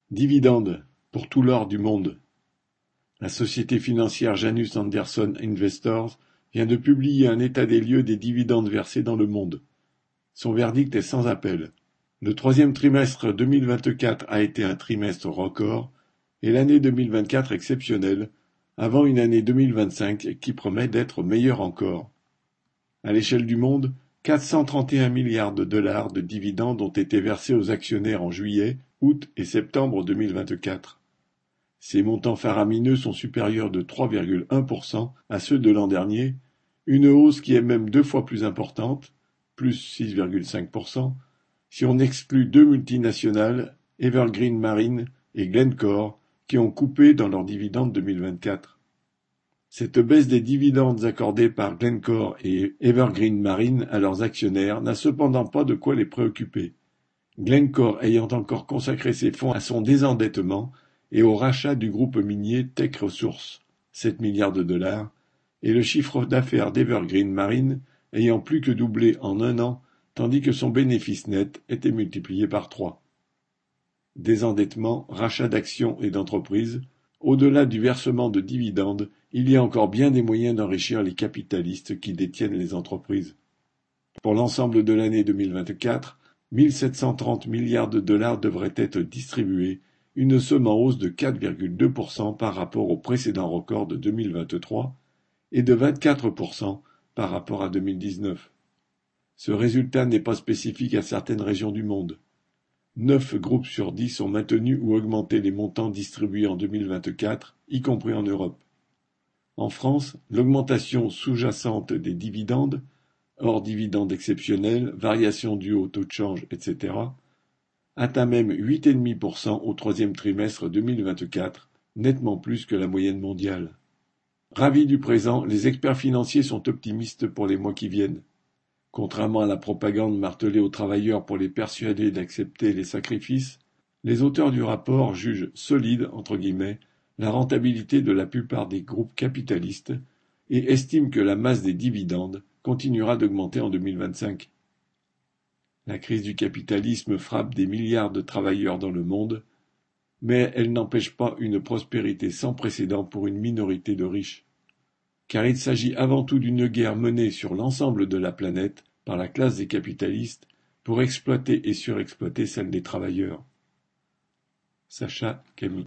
Dividendes pour tout l'or du monde. La société financière Janus Henderson Investors vient de publier un état des lieux des dividendes versés dans le monde. Son verdict est sans appel. Le troisième trimestre 2024 a été un trimestre record et l'année 2024 exceptionnelle, avant une année 2025 qui promet d'être meilleure encore. À l'échelle du monde, 431 milliards de dollars de dividendes ont été versés aux actionnaires en juillet, août et septembre 2024. Ces montants faramineux sont supérieurs de 3,1% à ceux de l'an dernier, une hausse qui est même 2 fois plus importante, plus 6,5%, si on exclut deux multinationales, Evergreen Marine et Glencore, qui ont coupé dans leurs dividendes 2024. Cette baisse des dividendes accordés par Glencore et Evergreen Marine à leurs actionnaires n'a cependant pas de quoi les préoccuper. Glencore ayant encore consacré ses fonds à son désendettement et au rachat du groupe minier Teck Resources, 7 milliards de dollars, et le chiffre d'affaires d'Evergreen Marine ayant plus que doublé en un an, tandis que son bénéfice net était multiplié par 3. Désendettement, rachat d'actions et d'entreprises, au-delà du versement de dividendes, il y a encore bien des moyens d'enrichir les capitalistes qui détiennent les entreprises. Pour l'ensemble de l'année 2024, 1730 milliards de dollars devraient être distribués, une somme en hausse de 4,2% par rapport au précédent record de 2023 et de 24% par rapport à 2019. Ce résultat n'est pas spécifique à certaines régions du monde. 9 groupes sur 10 ont maintenu ou augmenté les montants distribués en 2024, y compris en Europe. En France, l'augmentation sous-jacente des dividendes, hors dividendes exceptionnels, variations dues au taux de change, etc., atteint même 8,5% au troisième trimestre 2024, nettement plus que la moyenne mondiale. Ravis du présent, les experts financiers sont optimistes pour les mois qui viennent. Contrairement à la propagande martelée aux travailleurs pour les persuader d'accepter les sacrifices, les auteurs du rapport jugent solide, entre guillemets, la rentabilité de la plupart des groupes capitalistes et estiment que la masse des dividendes continuera d'augmenter en 2025. La crise du capitalisme frappe des milliards de travailleurs dans le monde, mais elle n'empêche pas une prospérité sans précédent pour une minorité de riches. Car il s'agit avant tout d'une guerre menée sur l'ensemble de la planète par la classe des capitalistes pour exploiter et surexploiter celle des travailleurs. Sacha Camille.